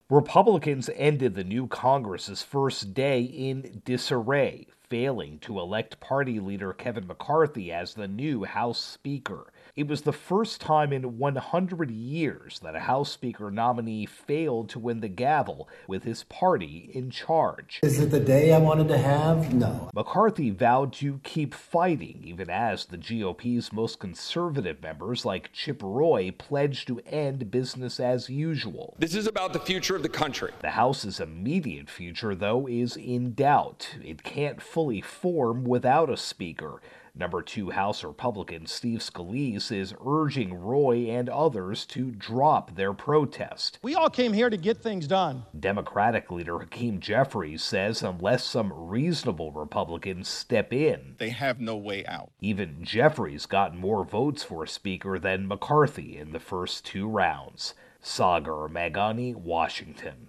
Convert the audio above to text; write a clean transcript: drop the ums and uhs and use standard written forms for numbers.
Republicans ended the new Congress's first day in disarray, failing to elect party leader Kevin McCarthy as the new House Speaker. It was the first time in 100 years that a House Speaker nominee failed to win the gavel with his party in charge. Is it the day I wanted to have? No. McCarthy vowed to keep fighting, even as the GOP's most conservative members, like Chip Roy, pledged to end business as usual. This is about the future of the country. The House's immediate future, though, is in doubt. It can't fully form without a speaker. Number 2 House Republican Steve Scalise is urging Roy and others to drop their protest. We all came here to get things done. Democratic leader Hakeem Jeffries says unless some reasonable Republicans step in, they have no way out. Even Jeffries got more votes for a speaker than McCarthy in the first 2 rounds. Sagar Meghani, Washington.